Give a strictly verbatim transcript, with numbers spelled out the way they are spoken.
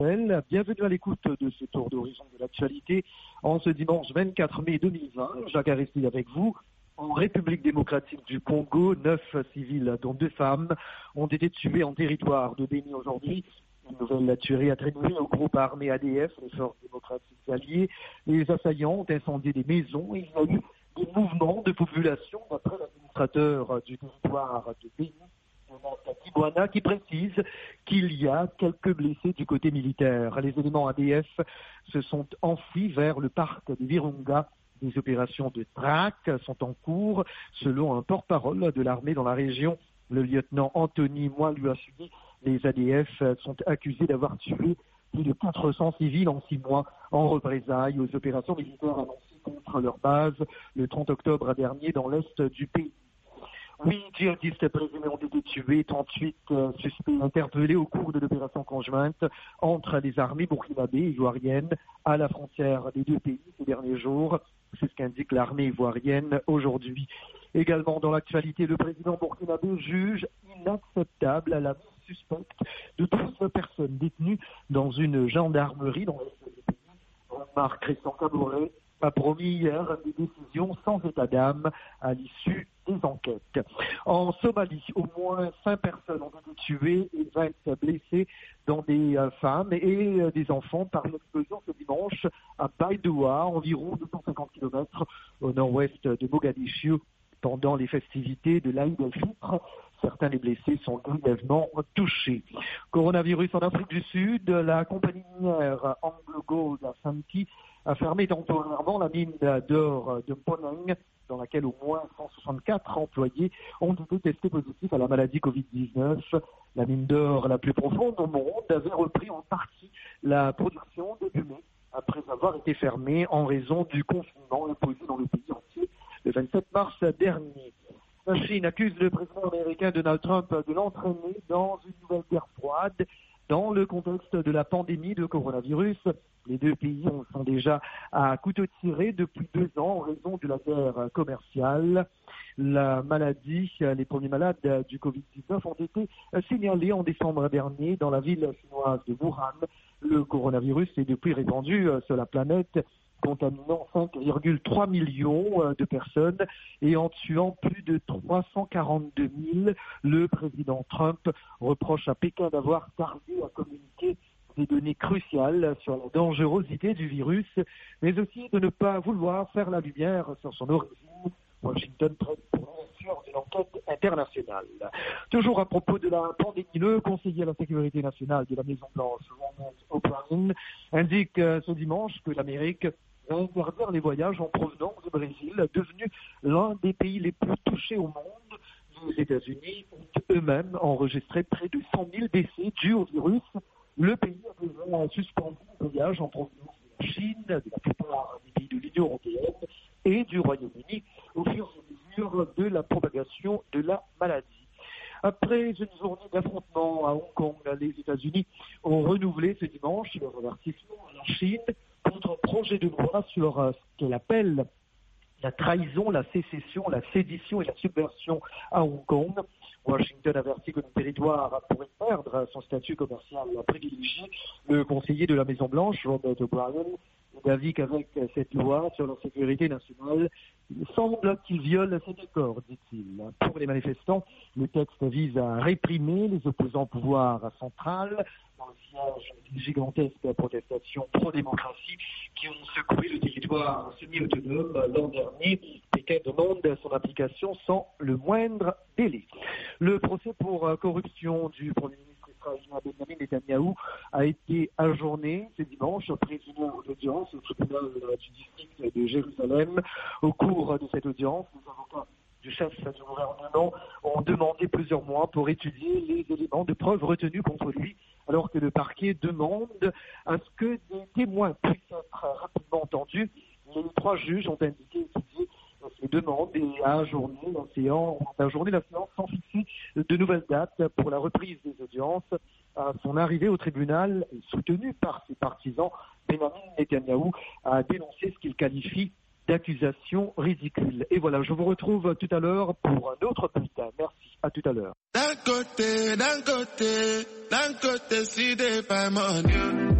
Bienvenue à l'écoute de ce tour d'horizon de l'actualité en ce dimanche vingt-quatre mai deux mille vingt. Jacques Aristide avec vous. En République démocratique du Congo, neuf civils, dont deux femmes, ont été tués en territoire de Béni aujourd'hui. Une nouvelle tuerie attribuée au groupe armé A D F, les forces démocratiques alliées. Les assaillants ont incendié des maisons et il y a eu des mouvements de population d'après l'administrateur du territoire de Béni, Tibouana, qui précise qu'il y a quelques blessés du côté militaire. Les éléments A D F se sont enfuis vers le parc de Virunga. Des opérations de traque sont en cours, selon un porte-parole de l'armée dans la région. Le lieutenant Anthony Mwaluasudi. Les A D F sont accusés d'avoir tué plus de quatre cents civils en six mois en représailles aux opérations militaires annoncées contre leur base le trente octobre dernier dans l'est du pays. Huit djihadistes présumés ont été tués, trente-huit euh, suspects interpellés au cours de l'opération conjointe entre les armées burkinabées et ivoiriennes à la frontière des deux pays ces derniers jours. C'est ce qu'indique l'armée ivoirienne aujourd'hui. Également dans l'actualité, le président burkinabé juge inacceptable la mise suspecte de douze personnes détenues dans une gendarmerie dans l'est du pays. Marc Christian Caboret a promis hier des décisions sans état d'âme à l'issue des enquêtes. En Somalie, au moins cinq personnes ont été tuées et vingt blessées, dont des euh, femmes et euh, des enfants par une explosion ce dimanche à Baidoua, environ deux cent cinquante kilomètres au nord-ouest de Mogadiscio, pendant les festivités de l'Aïd el-Fitr. Certains des blessés sont grièvement touchés. Coronavirus en Afrique du Sud, la compagnie minière Anglo Gold Ashanti a fermé temporairement la mine d'or de Mponeng, dans laquelle au moins cent soixante-quatre employés ont été testés positifs à la maladie covid dix-neuf. La mine d'or la plus profonde au monde avait repris en partie la production début mai, après avoir été fermée en raison du confinement imposé dans le pays entier le vingt-sept mars dernier. La Chine accuse le président américain Donald Trump de l'entraîner dans une nouvelle guerre froide dans le contexte de la pandémie de coronavirus. Les deux pays sont déjà à couteau tiré depuis deux ans en raison de la guerre commerciale. La maladie, les premiers malades du covid dix-neuf ont été signalés en décembre dernier dans la ville chinoise de Wuhan. Le coronavirus est depuis répandu sur la planète, contaminant cinq virgule trois millions de personnes et en tuant plus de trois cent quarante-deux mille. Le président Trump reproche à Pékin d'avoir tardé à communiquer des données cruciales sur la dangerosité du virus, mais aussi de ne pas vouloir faire la lumière sur son origine. Washington prête pour l'ouverture d'une enquête internationale. Toujours à propos de la pandémie, le conseiller à la sécurité nationale de la Maison-Blanche, Ronald O'Brien, indique ce dimanche que l'Amérique va interdire les voyages en provenance du Brésil, devenu l'un des pays les plus touchés au monde. Les États-Unis ont eux-mêmes enregistré près de cent mille décès dus au virus. Le pays a déjà suspendu les voyages en provenance de la Chine, de la plupart des pays de l'Union européenne et du Royaume-Uni au fur et à mesure de la propagation de la maladie. Après une journée d'affrontement à Hong Kong, les États-Unis ont renouvelé ce dimanche leur avertissement à la Chine contre un projet de loi sur ce qu'elle appelle la trahison, la sécession, la sédition et la subversion à Hong Kong. Washington avertit que le territoire pourrait perdre son statut commercial privilégié. Le conseiller de la Maison-Blanche, Robert O'Brien, est d'avis qu'avec cette loi sur la sécurité nationale, il semble qu'il viole cet accord, dit-il. Pour les manifestants, le texte vise à réprimer les opposants au pouvoir central dans le siège d'une gigantesque protestation pro-démocratie qui ont secoué le territoire semi-autonome l'an dernier. Pékin demande son application sans le moindre délai. Le procès pour corruption du Premier ministre israélien Benjamin Netanyahou a été ajourné ce dimanche après une heure d'audience au tribunal du district de Jérusalem. Au cours de cette audience, les avocats du chef du gouvernement ont demandé plusieurs mois pour étudier les éléments de preuve retenus contre lui, alors que le parquet demande à ce que des témoins puissent être rapidement entendus. Les trois juges ont indiqué étudier ces demandes et à ajourner la séance, à ajourner la séance sans fixer de nouvelles dates pour la reprise des audiences. À son arrivée au tribunal, soutenu par ses partisans, Benjamin Netanyahou a dénoncé ce qu'il qualifie d'accusations ridicules. Et voilà, je vous retrouve tout à l'heure pour un autre bulletin. Merci, à tout à l'heure. D'un côté, d'un côté, d'un côté, si des femmes